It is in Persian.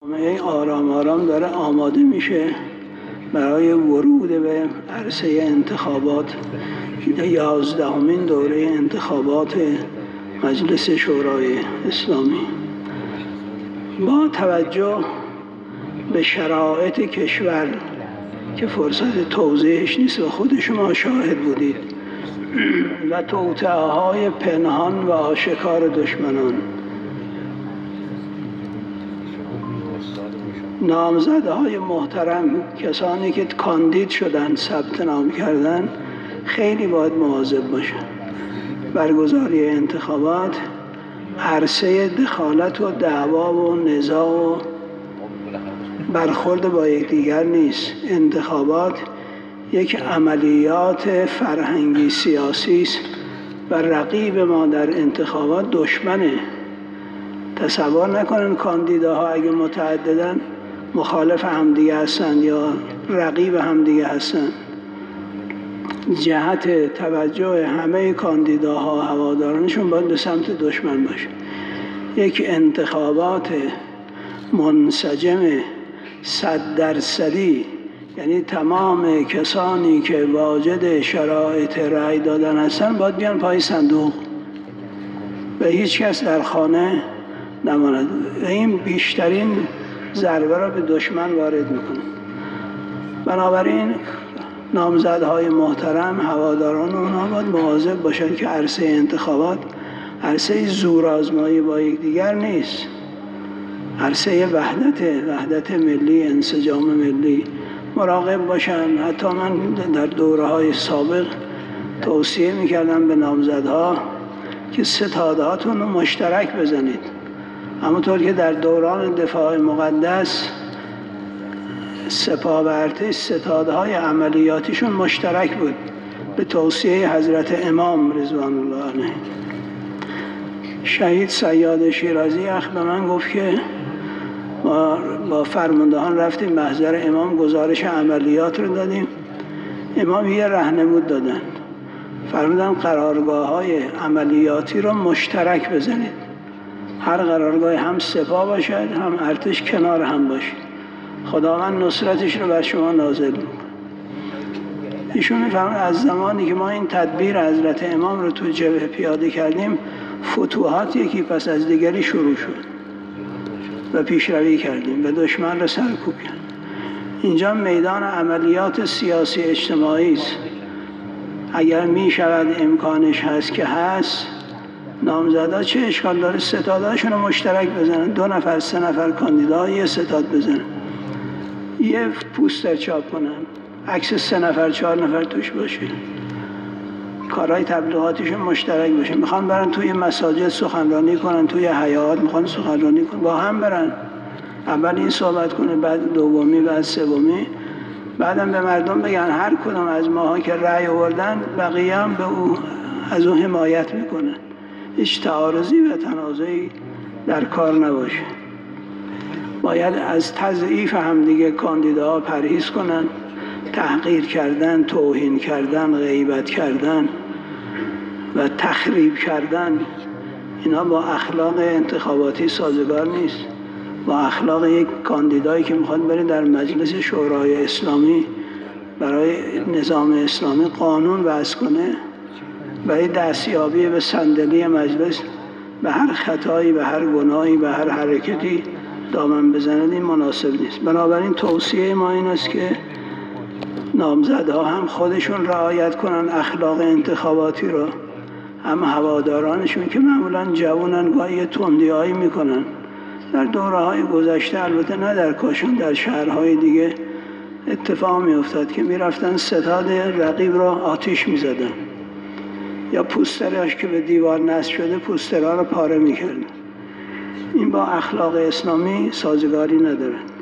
آرام آرام داره آماده میشه برای ورود به عرصه انتخابات 11مین دوره انتخابات مجلس شورای اسلامی. با توجه به شرایط کشور که فرصت توضیحش نیست و خود شما شاهد بودید و توطئه‌های پنهان و آشکار دشمنان، نامزدهای محترم، کسانی که کاندید شدن، ثبت نام کردن، خیلی باید مواظب باشن. برگزاری انتخابات عرصه دخالت و دعوا و نزاع و برخورد با یکدیگر نیست. انتخابات یک عملیات فرهنگی سیاسی است و رقیب ما در انتخابات دشمنه. تصور نکنن کاندیداها اگه متعددن مخالف همدیگه هستن یا رقیب همدیگه هستن. جهت توجه همه کاندیداها و هوادارانشون باید به سمت دشمن باشه. یک انتخابات منسجم 100%، یعنی تمام کسانی که واجد شرایط رأی دادن هستن باید بیان پای صندوق و هیچ کس در خانه نماند. این بیشترین ضربه را به دشمن وارد میکنه. بنابراین نامزدهای محترم، هواداران اونها باید مواظب باشن که عرصه انتخابات عرصه زورآزمایی با یکدیگر نیست، عرصه وحدت ملی، انسجام ملی. مراقب باشن. حتی من در دوره‌های سابق توصیه میکردم به نامزدها که ستادهاتون رو مشترک بزنید، همونطور که در دوران دفاع مقدس سپاه و ارتش ستادهای عملیاتیشون مشترک بود به توصیه حضرت امام رضوان الله علیه. شهید صیاد شیرازی اخ به من گفت که ما با فرماندهان رفتیم محضر امام، گزارش عملیات رو دادیم. امام یه راهنمود دادن، فرمودن قرارگاه‌های عملیاتی رو مشترک بزنید. هر قرارگاه هم سپاه باشد هم ارتش کنار هم باشد. خداوند نصرتش رو بر شما نازل می‌کنه. ایشون می‌فرمایند از زمانی که ما این تدبیر حضرت امام رو تو جبهه پیاده کردیم، فتوحات یکی پس از دیگری شروع شد و پیشروی کردیم و دشمن را سرکوب کردیم. اینجا میدان عملیات سیاسی اجتماعی است. اگر می شود امکانش هست که هست، نامزدها چه اشکال داره ستادهاشون رو مشترک بزنن، 2 نفر 3 نفر کاندیدا یه ستاد بزنن، یه پوستر چاپ کنن، عکس 3 نفر 4 نفر توش باشه، کارهای تبلیغاتیشون مشترک باشه. میخوان برن توی مساجد سخنرانی کنن، توی حیات میخوان سخنرانی کنن، با هم برن. اول این صحبت کنه، بعد دومی، بعد سومی، بعدم به مردم بگن هر کدوم از ماها که رأی آوردن بقیه هم از او حمایت میکنن. هیچ تعارضی و تنازعی در کار نباشه. باید از تضعیف همدیگه کاندیداها پرهیز کنن. تحقیر کردن، توهین کردن، غیبت کردن و تخریب کردن، اینا با اخلاق انتخاباتی سازگار نیست. با اخلاق یک کاندیدایی که میخواد بره در مجلس شورای اسلامی برای نظام اسلامی قانون وضع کنه، برای دستیابی به صندلی مجلس به هر خطایی، به هر گناهی، به هر حرکتی دامن بزنه، این مناسب نیست. بنابراین توصیه ما این است که نامزدها هم خودشون رعایت کنن اخلاق انتخاباتی رو، هم هوادارانشون که معمولاً جوانن گاهی تندی‌هایی میکنن. در دوره‌های گذشته، البته نه در کاشان، در شهرهای دیگه اتفاق میافتاد که میرفتن ستاد رقیب رو آتش میزدن یا پوستراش که به دیوار نصب شده پوسترها رو پاره میکردن. این با اخلاق اسلامی سازگاری نداره.